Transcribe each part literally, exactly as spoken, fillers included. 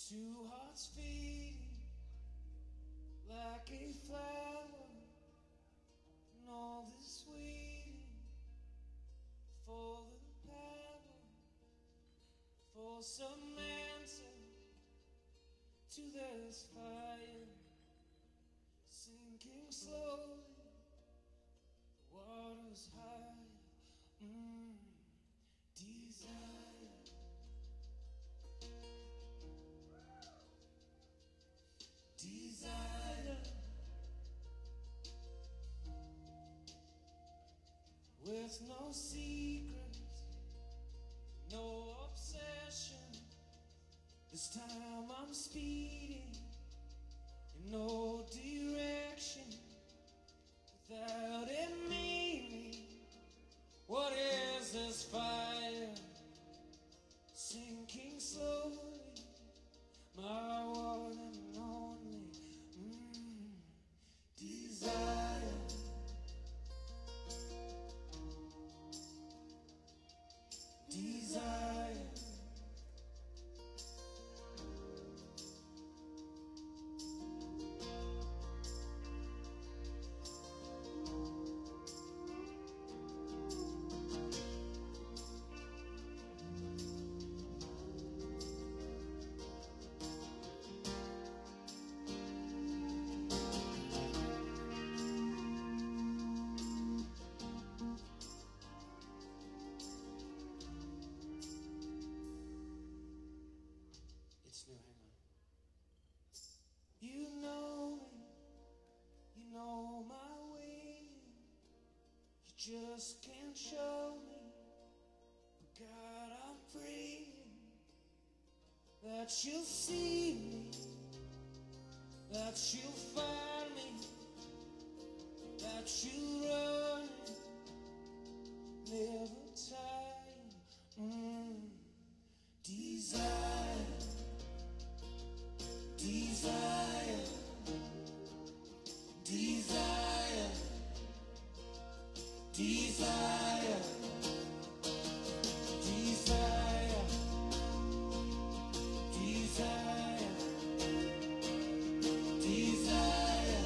Two hearts beating like a flower, and all this waiting for the power, for some answer to this fire, sinking slowly, the water's high. Mm, desire. Desire, with no secrets, no obsession. This time I'm speeding in no direction, without it meaning. What is this fire? Sinking slowly, my one and only. Mm, desire. Desire. It's new, hang on. You know me, you know my way. You just can't show me. But God, I'm praying that you'll see me, that you'll find me, that you'll run, never tire. Mm. Desire. Desire, desire, desire, desire, desire, desire, desire.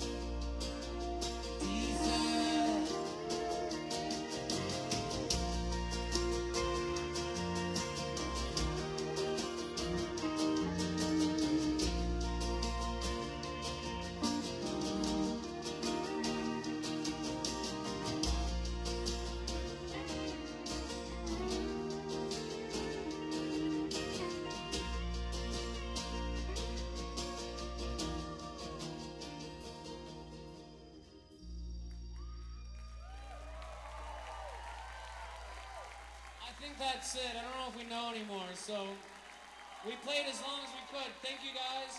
I think that's it. I don't know if we know anymore, so we played as long as we could. Thank you, guys.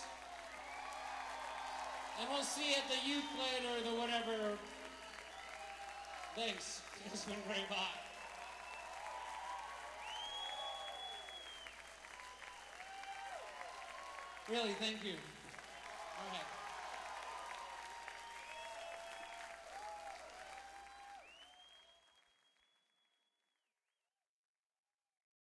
And we'll see you at the youth play or the whatever. Thanks. It's been great. Bye. Really, thank you. All right.